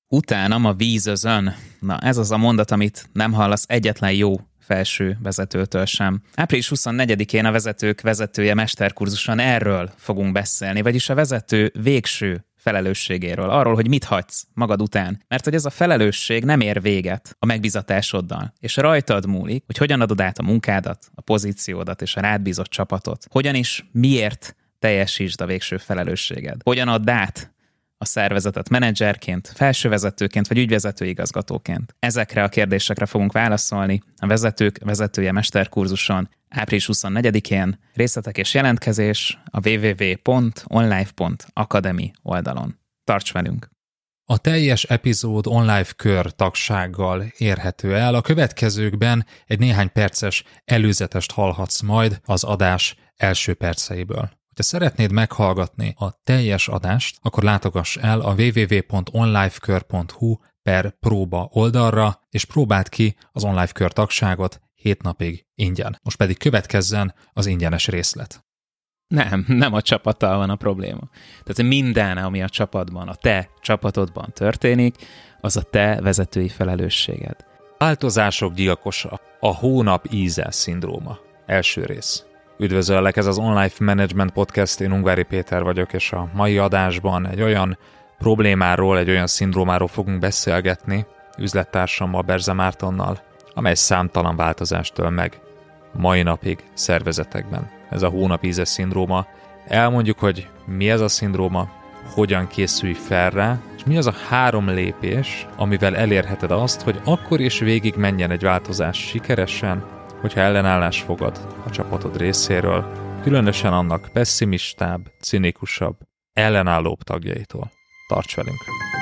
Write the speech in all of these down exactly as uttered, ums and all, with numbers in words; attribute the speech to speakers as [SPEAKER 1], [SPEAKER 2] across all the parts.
[SPEAKER 1] Utánam a vízözön. Na, ez az a mondat, amit nem hallasz egyetlen jó felső vezetőtől sem. április huszonnegyedikén a vezetők vezetője mesterkurzuson erről fogunk beszélni, vagyis a vezető végső felelősségéről, arról, hogy mit hagysz magad után. Mert hogy ez a felelősség nem ér véget a megbízatásoddal, és rajtad múlik, hogy hogyan adod át a munkádat, a pozíciódat és a rád bízott csapatot. Hogyan is, miért teljesítsd a végső felelősséged. Hogyan add át a szervezetet menedzserként, felsővezetőként vagy ügyvezetőigazgatóként. Ezekre a kérdésekre fogunk válaszolni a vezetők vezetője mesterkurzuson április huszonnegyedikén. Részletek és jelentkezés a double-u double-u double-u pont onlife pont academy oldalon. Tarts velünk!
[SPEAKER 2] A teljes epizód online kör tagsággal érhető el. A következőkben egy néhány perces előzetest hallhatsz majd az adás első perceiből. Ha szeretnéd meghallgatni a teljes adást, akkor látogass el a double-u double-u double-u pont onlifekör pont hu per próba oldalra, és próbáld ki az online kör tagságot hét napig ingyen. Most pedig következzen az ingyenes részlet.
[SPEAKER 1] Nem, nem a csapattal van a probléma. Tehát minden, ami a csapatban, a te csapatodban történik, az a te vezetői felelősséged.
[SPEAKER 2] Változások gyilkosa, a hónap íze szindróma. Első rész. Üdvözöllek, ez az Online Management Podcast, én Ungvári Péter vagyok, és a mai adásban egy olyan problémáról, egy olyan szindrómáról fogunk beszélgetni üzlettársammal, Berze Mártonnal, amely számtalan változást töl meg mai napig szervezetekben. Ez a hónap íze szindróma. Elmondjuk, hogy mi ez a szindróma, hogyan készülj fel rá, és mi az a három lépés, amivel elérheted azt, hogy akkor is végig menjen egy változás sikeresen, hogyha ellenállás fogad a csapatod részéről, különösen annak pessimistább, cinikusabb, ellenállóbb tagjaitól. Tarts velünk!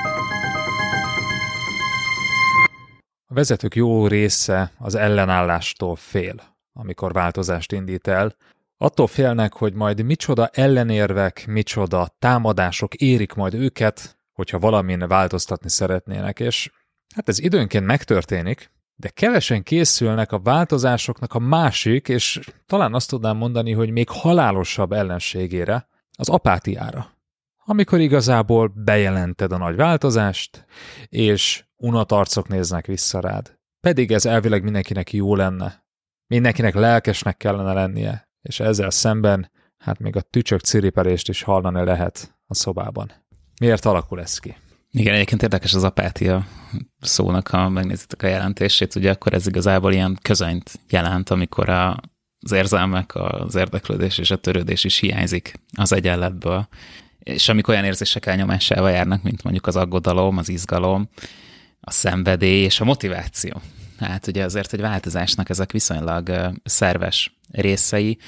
[SPEAKER 2] A vezetők jó része az ellenállástól fél, amikor változást indít el. Attól félnek, hogy majd micsoda ellenérvek, micsoda támadások érik majd őket, hogyha valamin változtatni szeretnének, és hát ez időnként megtörténik, de kevesen készülnek a változásoknak a másik, és talán azt tudnám mondani, hogy még halálosabb ellenségére, az apátiára. Amikor igazából bejelented a nagy változást, és unat arcok néznek vissza rád. Pedig ez elvileg mindenkinek jó lenne. Mindenkinek lelkesnek kellene lennie, és ezzel szemben, hát még a tücsök ciripelést is hallani lehet a szobában. Miért alakul ez ki?
[SPEAKER 1] Igen, egyébként érdekes az apátia szónak, ha megnézitek a jelentését, ugye akkor ez igazából ilyen közönyt jelent, amikor a, az érzelmek, az érdeklődés és a törődés is hiányzik az egyenletből. És amikor olyan érzések elnyomásával járnak, mint mondjuk az aggodalom, az izgalom, a szenvedély és a motiváció. Hát ugye azért egy változásnak ezek viszonylag szerves részei,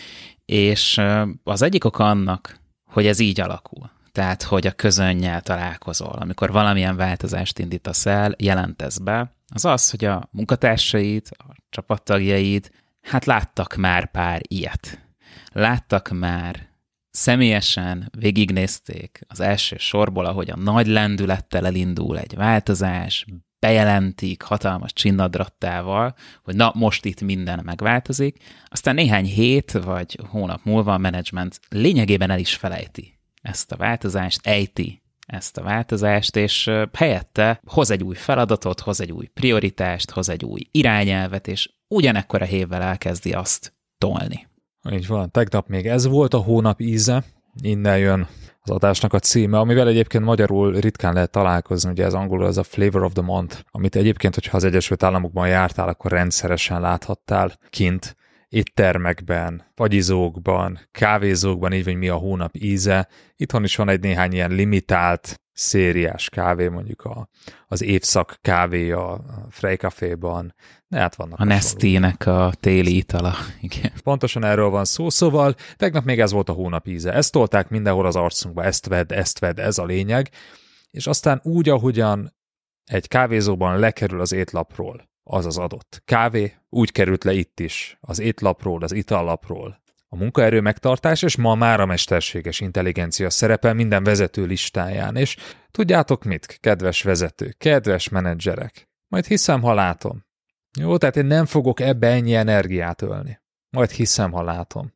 [SPEAKER 1] és az egyik oka annak, hogy ez így alakul. Tehát, hogy a közönnyel találkozol, amikor valamilyen változást indítasz el, jelentesz be, az az, hogy a munkatársaid, a csapattagjaid, hát láttak már pár ilyet. Láttak már személyesen, végignézték az első sorból, ahogy a nagy lendülettel elindul egy változás, bejelentik hatalmas csinnadrattával, hogy na, most itt minden megváltozik, aztán néhány hét vagy hónap múlva a menedzsment lényegében el is felejti ezt a változást, ejti ezt a változást, és helyette hoz egy új feladatot, hoz egy új prioritást, hoz egy új irányelvet, és ugyanekkora hévvel elkezdi azt tolni.
[SPEAKER 2] Így van, tegnap még ez volt a hónap íze, innen jön az adásnak a címe, amivel egyébként magyarul ritkán lehet találkozni, ugye ez angolul az a Flavor of the Month, amit egyébként, hogyha az Egyesült Államokban jártál, akkor rendszeresen láthattál kint, éttermekben, fagyizókban, kávézókban, így, hogy mi a hónap íze. Itthon is van egy néhány ilyen limitált szériás kávé, mondjuk a, az évszak kávéja a Frey Caféban. De hát vannak
[SPEAKER 1] a Nestének a téli itala. Igen.
[SPEAKER 2] Pontosan erről van szó, szóval tegnap még ez volt a hónap íze. Ezt tolták mindenhol az arcunkba, ezt vedd, ezt vedd, ez a lényeg. És aztán úgy, ahogyan egy kávézóban lekerül az étlapról az az adott kávé, úgy került le itt is az étlapról, az itallapról a munkaerő megtartás, és ma már a mesterséges intelligencia szerepel minden vezető listáján. És tudjátok mit, kedves vezetők, kedves menedzserek? Majd hiszem, ha látom. Jó, tehát én nem fogok ebbe ennyi energiát ölni. Majd hiszem, ha látom,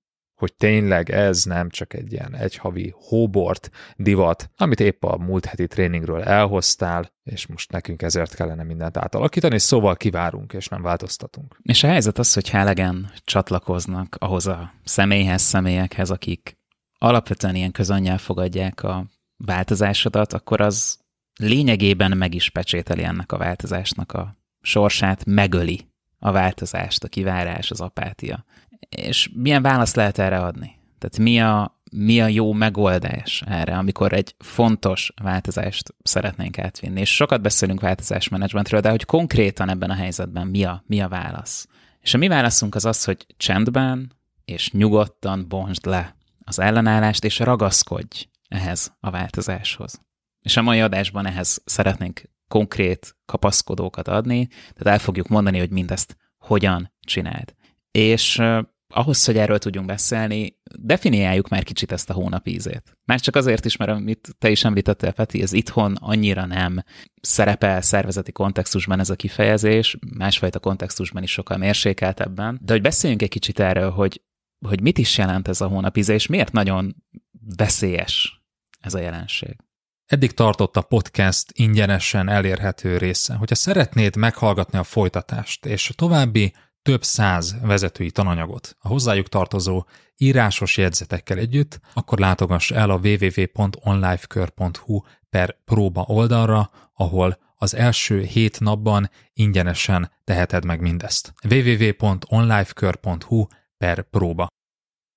[SPEAKER 2] hogy tényleg ez nem csak egy ilyen egyhavi hóbort divat, amit épp a múlt heti tréningről elhoztál, és most nekünk ezért kellene mindent átalakítani, és szóval kivárunk, és nem változtatunk.
[SPEAKER 1] És a helyzet az, hogy elegen csatlakoznak ahhoz a személyhez, személyekhez, akik alapvetően ilyen közönnyel fogadják a változásodat, akkor az lényegében meg is pecsételi ennek a változásnak a sorsát, megöli a változást, a kivárás, az apátia. És milyen választ lehet erre adni? Tehát mi a, mi a jó megoldás erre, amikor egy fontos változást szeretnénk átvinni? És sokat beszélünk változásmenedzsmentről, de hogy konkrétan ebben a helyzetben mi a, mi a válasz? És a mi válaszunk az az, hogy csendben és nyugodtan bontsd le az ellenállást, és ragaszkodj ehhez a változáshoz. És a mai adásban ehhez szeretnénk konkrét kapaszkodókat adni, tehát el fogjuk mondani, hogy mindezt hogyan csináld. És uh, ahhoz, hogy erről tudjunk beszélni, definiáljuk már kicsit ezt a hónap ízét. Már csak azért is, mert amit te is említettél, Peti, ez itthon annyira nem szerepel szervezeti kontextusban ez a kifejezés, másfajta kontextusban is sokkal mérsékeltebben, de hogy beszéljünk egy kicsit erről, hogy, hogy mit is jelent ez a hónap íze, és miért nagyon veszélyes ez a jelenség.
[SPEAKER 2] Eddig tartott a podcast ingyenesen elérhető része. Hogyha szeretnéd meghallgatni a folytatást és a további több száz vezetői tananyagot a hozzájuk tartozó írásos jegyzetekkel együtt, akkor látogass el a www pont onlifekör pont hu per próba oldalra, ahol az első hét napban ingyenesen teheted meg mindezt. www pont onlifekör pont hu per próba.